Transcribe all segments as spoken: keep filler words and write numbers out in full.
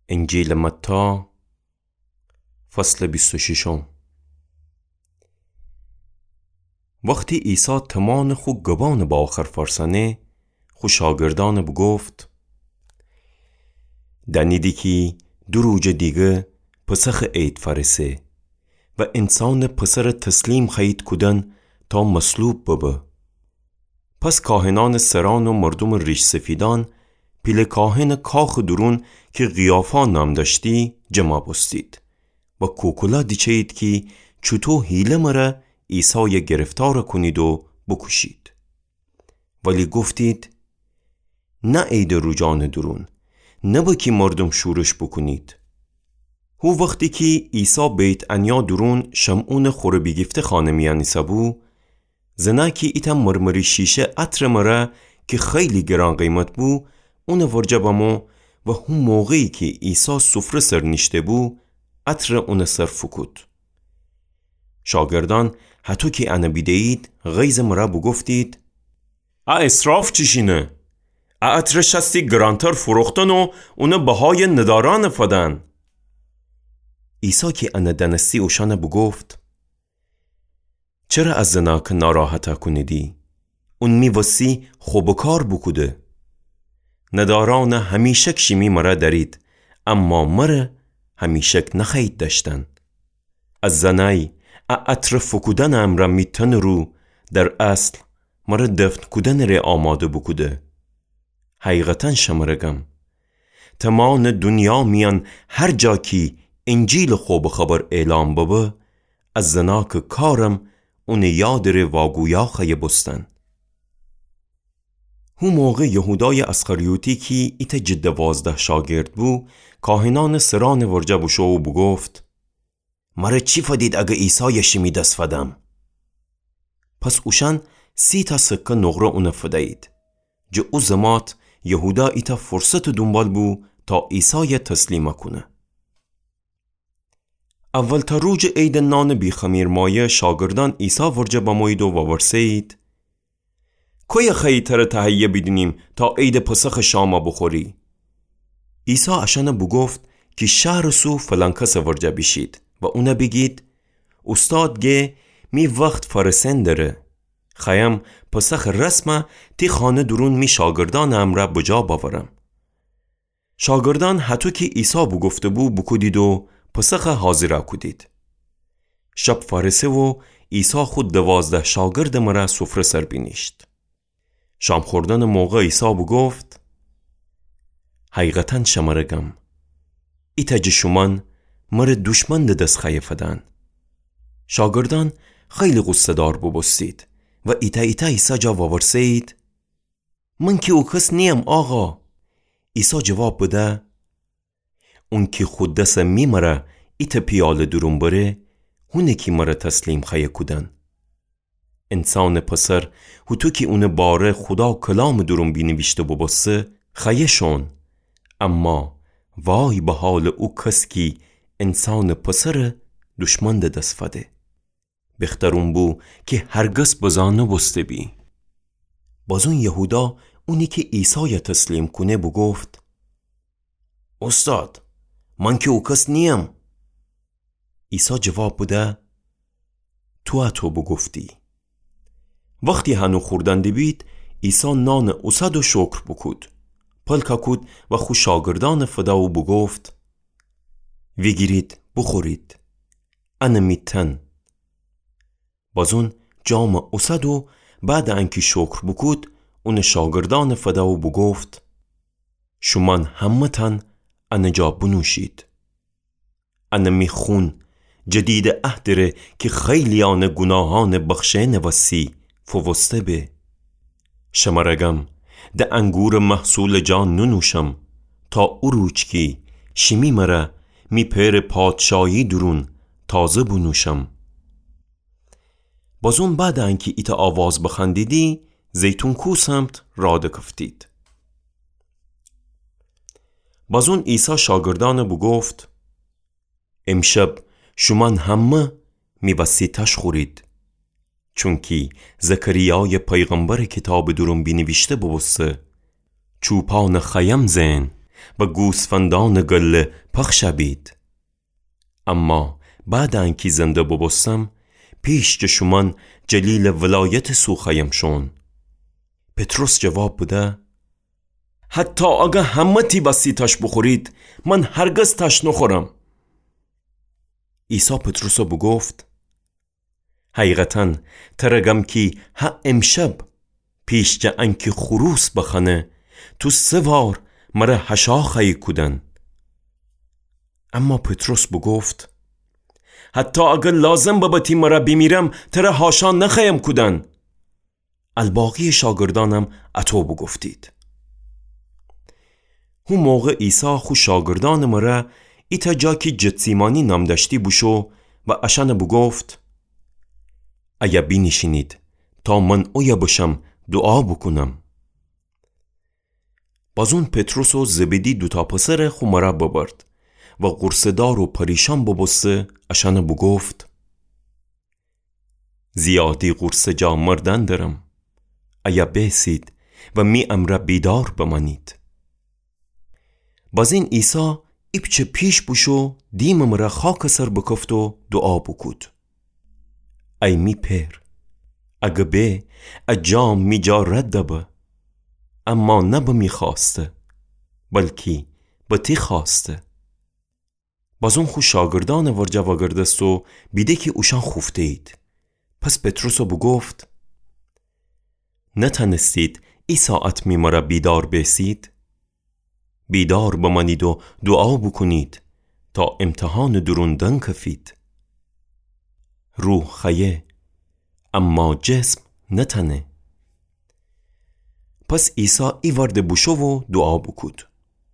انجیل متی فصل بیست و شش. وقتی عیسی تمان خو گبان با آخر فرسانه خو شاگردان بگفت دنیدی که دو روز دیگه پسخ عید فرسه و انسان پسر تسلیم خواهید کدن تا مصلوب ببه. پس کاهنان سران و مردم ریش سفیدان پیل کاهن کاخ درون که قیافا نام داشتی جمع بستید و کوکولا دیچهید که چطور حیله مره عیسی گرفتار کنید و بکشید. ولی گفتید نه عید روزانه درون، نه با که مردم شورش بکنید. هو وقتی که عیسی بیت انیا درون شمعون خوره بیگفته خانه میانیسه بو، زنه که ایتا مرمری شیشه عطر مره که خیلی گران قیمت بو اون ورجه بامو و هم موقعی که عیسی سفره سر نشته بو عطر اون سر فکود. شاگردان حتی که انا بیدهید غیز مره بگفتید ا اسراف چشینه؟ ا عطر شستی گرانتر فروختن و اون بهای نداران فدن. عیسی که انا دنستی اوشانه بگفت چرا از زناک ناراحته کنیدی؟ اون میوسی خوبکار بکوده. نداران همیشک شیمی مره دارید، اما مره همیشک نخواهید داشتن. از زنای عطر فکودن امرم میتن رو در اصل مره دفن کودن ره آماده بکوده. حقیقتا شمرگم تمام دنیا میان هر جا کی انجیل خوب خبر اعلام ببه از زناک کارم اون یاد ره واگویا خیه بستن. هو موقع یهودای اسخریوتی که ایت جد وازده شاگرد بو کاهنان سران ورجه بشو و بگفت مره چی فدید اگه عیسی شمی دست فدم؟ پس اوشن سی تا سکه نغره اونه فدید. جه او زمات یهودا ایتا فرصت دنبال بو تا عیسی تسلیمه کنه. اول تا روز عید نان بی خمیر مایه شاگردان عیسی ورجه بموید و ورسید کوی خیتر تهیه بیدنیم تا عید پسخ شاما بخوری؟ عیسی اشانه بگفت که شهر سو فلان کس ورجه بیشید و اونه بگید استاد گه می وقت فرسن داره خیم پسخ رسمه تی خانه درون می شاگردان امره بجا باورم. شاگردان حتی که عیسی بگفته بو بکودید و پسخ حاضره کودید. شب فرسه و عیسی خود دوازده شاگرد مره سفره سر بینیشت. شام خوردن موقع عیسی بگفت حقیقتا شمرگم ایتا جشومان مره دشمن دست خیفدن. شاگردان خیلی غصه دار ببستید و ایتا ایتا عیسی جواب ورسید من که او کس نیم آقا. عیسی جواب بده اون که خود دست می مره ایتا پیال درون بره هونه که مره تسلیم خیه کودن. انسان پسر هتو که اون باره خدا کلام درون بینی بیشته ببسه خیه شون، اما وای به حال او کس که انسان پسر دشمن ده دست فده. بخترون بو که هرگز بزانه بسته بی. باز اون یهودا اونی که عیسی تسلیم کنه بگفت استاد من که او کس نیم. عیسی جواب بده تو اتو بگفتی. وقتی هنو خوردن بید عیسی نان اوسد و شکر بکود پلکا کود و خو شاگردان فدا و بگفت ویگیرید بخورید انا میتن. بازون جام اوسد و بعد انکی شکر بکود اون شاگردان فدا و بگفت شمان همتن انا جا بنوشید. انا میخون جدید اهدره که خیلیان گناهان بخشه نوسی فوسته به. شمرگم ده انگور محصول جان ننوشم تا او روچ کی شمی مره می پر پادشایی درون تازه بنوشم. بازون بعد انکی ایتا آواز بخندیدی زیتون کو سمت راده کفتید. بازون عیسی شاگردان بگفت امشب شمان همه می بسی تش خورید چونکی زکریای پیغمبر کتاب درون بینویشته بوسته چوپان خیم زن و گوسفندان گله پخش بید. اما بعد انکی زنده ببستم پیش چشمان جلیل ولایت سوخیم شون. پتروس جواب بده حتی اگه همه تی بسی تاش بخورید من هرگز تاش نخورم. عیسی پتروس بگفت حقیقتاً ترگم کی ها امشب پیش جا انکی خروس بخنه تو سه وار مرا هشا خی کدن. اما پتروس بگفت حتی اگر لازم ببتی مرا بمیرم تره هاشا نخیم کدن. الباقی شاگردانم اتو بگفتید. هو موقع عیسی خو شاگردان مرا ایتا جا کی جتسیمانی نام داشتی بوشو و اشان بگفت ایا بینشینید تا من اویا باشم دعا بکنم. بازون پتروس و زبدی دوتا پسر خو مرا ببرد و قرصدار و پریشان ببسته اشان بگفت زیادی قرص جا مردن درم، ایا بیسید و می امر بیدار بمانید. بازین عیسی ایپچه پیش بوشو دیم مرا خاک سر بکفت و دعا بکود. ای می پر اگه به اجام می جا رد به اما نه به می خواسته بلکی به تی خواسته. بازون خو شاگردان ورجا وگردست و بیده که اوشان خوفته اید. پس پتروس بگفت نتنستید ای ساعت می مرا بیدار بیسید؟ بیدار بمانید و دعا بکنید تا امتحان دروندن کفید. روح خیه اما جسم نتنه. پس عیسی ای ورده بوشو و دعا بکود.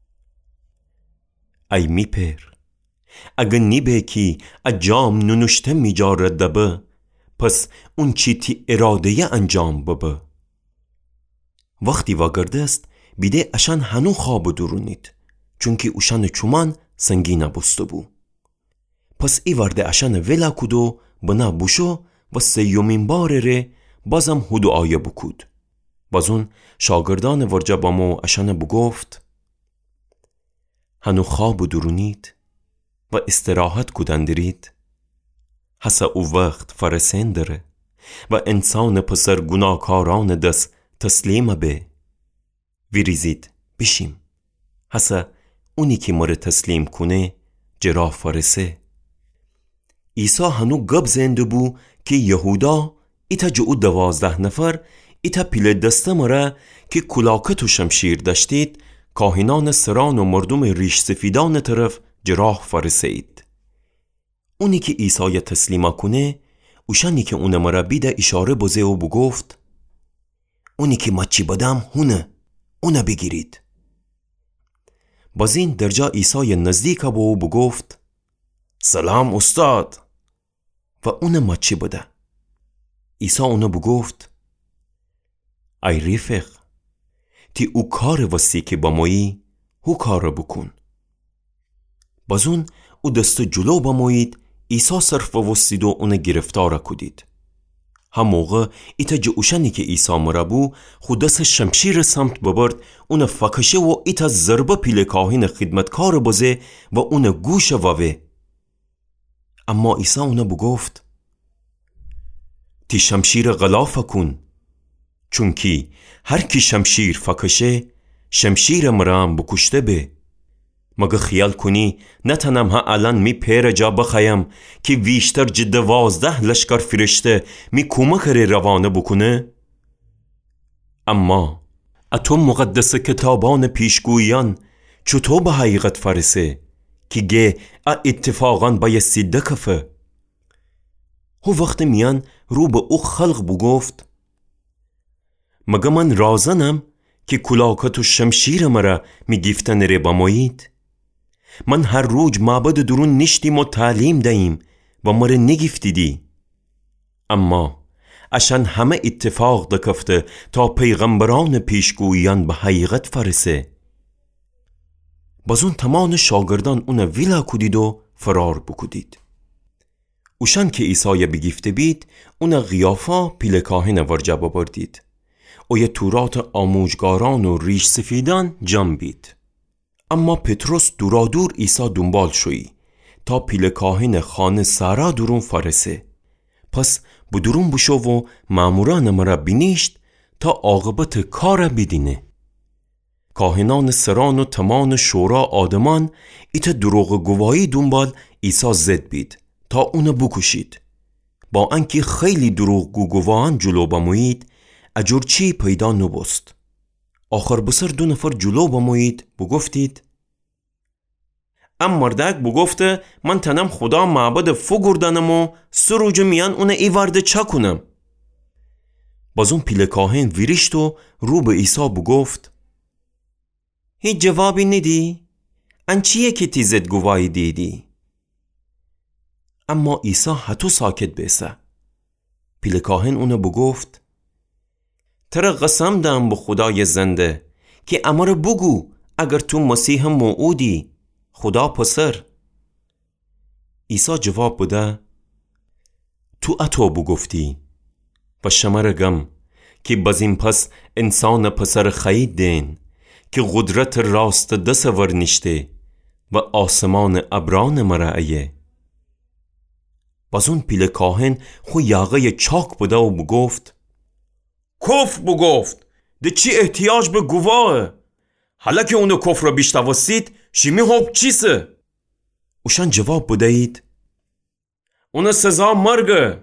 ای می پر اگه نیبه کی اجام ننشته می جا رده به پس اون چی تی اراده انجام ببه. وقتی واگردست بیده اشان هنو خواب درونید چونکه اوشان چومان سنگینه بسته بو. پس ای ورده اشان ولا کدو بنا بوشو و سیومین بار ره بازم هدو آیه بکود. بازون شاگردان ورجا بامو اشان بگفت هنو خواب درونید و استراحت کدن درید. حسا او وقت فرسین داره و انسان پسر گناهکاران دست تسلیم به ویریزید بشیم. حسا اونی که مره تسلیم کنه جرا فرسه. عیسی هنو گب زنده بو که یهودا ایتا جو دوازده نفر ایتا پیل دسته مره که کلاکت و شمشیر داشتید کاهنان سران و مردم ریش سفیدان طرف جراح فرسید. اونی که عیسی تسلیما کنه اوشانی که اون مرا بیده اشاره بزه و بگفت اونی که مچی بدم هونه اونه بگیرید. بازین درجا عیسی نزدیک با و بگفت سلام استاد و اون مچی بده. عیسی اونه بگفت ای رفیق تی او کار وسی که با مایی هو کار بکن. بازون او دست جلو با مایید عیسی صرف وستید و اونه گرفتار کدید. هم موقع ایتا جوشنی که عیسی مرابو خود دست شمشیر سمت ببرد اونه فکشه و ایتا ضربه پیل کاهین خدمتکار بازه و اونه گوش ووه. اما عیسی اونه بگفت تی شمشیر غلاف کن چونکی هر کی شمشیر فکشه شمشیر مرام بکشته به. مگه خیال کنی نتنم ها الان می پیر جا بخیم که ویشتر جد وازده لشکر فرشته می کمک روانه بکنه؟ اما اتو مقدس کتابان پیشگویان چطور به حقیقت فرسه که گه اتفاقا بایستی دکفه. هو وقت میان رو به او خلق بگفت مگه من رازنم که کلاکت و شمشیر مرا می گیفتن ره بمایید؟ من هر روز معبد درون نشتیم و تعلیم دهیم و مره نگفتیدی. اما اشان همه اتفاق دکفته تا پیغمبران پیشگویان به حقیقت فرسه. بازون تمام شاگردان اون ویلا کدید و فرار بکدید. اوشان که عیسی بگیفته بید اون غیافا پیل کاهن ورجا ببردید. او یه تورات آموزگاران و ریش سفیدان جمع بید. اما پتروس دورادور ایسا دنبال شوی تا پیل کاهن خانه سارا درون فرسه. پس بدرون بشو و ماموران مرا بینیشت تا عاقبت کار بدینه. کاهنان سران و تمان شورا آدمان ایتا دروغ گواهی دنبال ایسا زد بید تا اونو بکشید. با انکی خیلی دروغ گو گواهان جلو بموید اجور چی پیدا نبست. آخر بسر دو نفر جلو بموید بگفتید ام مردک بگفته من تنم خدا معبد فو گردنم و سروج میان اون ای ورده چا کنم. بازون پیل کاهن ویرشت و رو به عیسی بگفت هیچ جوابی ندی؟ ان چیه که تیزت گواهی دیدی؟ اما عیسی حتو ساکت بیسه. پیل کاهن اونو بگفت ترا قسم دم به خدای زنده که امر بگو اگر تو مسیح موعودی خدا پسر. عیسی جواب بده تو اتو بگفتی و شمرگم که بزین پس انسان پسر خیید دین که قدرت راست دست ورنشته و آسمان ابران مرعیه. بازون پیل کاهن خو یاغه چاک بده و بگفت کفر بگفت ده چی احتیاج به گواه؟ حالا که اونو کفر رو بیشتوستید شیمی خوب چیسه؟ اوشان جواب بدهید اونو سزا مرگه.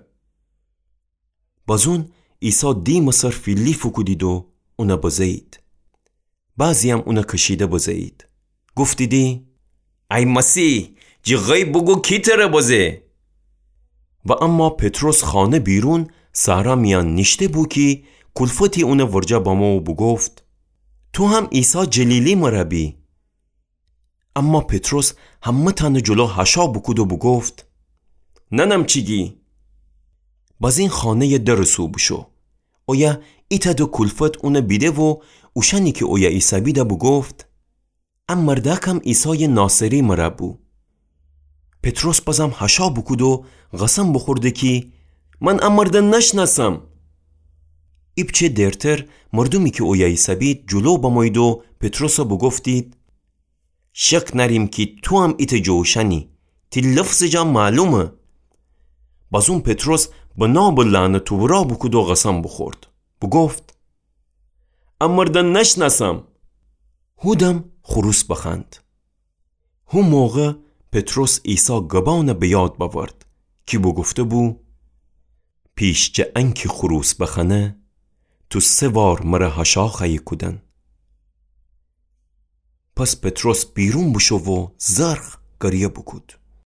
بازون عیسی دی مصر فیلی فکودید و اونو بزید. بعضی هم اونو کشیده بزید. گفتی دی ای مسیح جغی بگو کی تره بزه. و اما پتروس خانه بیرون سارا میان نشته بو که کلفتی اونو ورجا بامو بگفت تو هم عیسی جلیلی مربی. اما پتروس همه تن جلو هشا بکود و بگفت ننم چیگی. باز این خانه درسو بشو اویا ایتا دو کلفت اونو بیده و اوشنی که اویا عیسی بیده بگفت ام مردکم عیسی ناصری مربو. پتروس بازم هشا بکود و قسم بخورده که من ام مردن نشناسم. ایب چه درتر مردمی که اویا عیسی بید جلو بماید و پتروس بگفتید شک نریم که تو هم ایت جوشنی تی لفظ جا معلومه. بازون پتروس به ناب لعنت ورا بکود و قسم بخورد بگفت ام مردن نشناسم. هودم خروس بخند. هو موقع پتروس عیسی گبان بیاد باورد که بگفته بو پیش جه انکی خروس بخنه تو سه وار مره هشا خیی کدن. پس پتروس بیرون بشو و زرخ گریه بکود.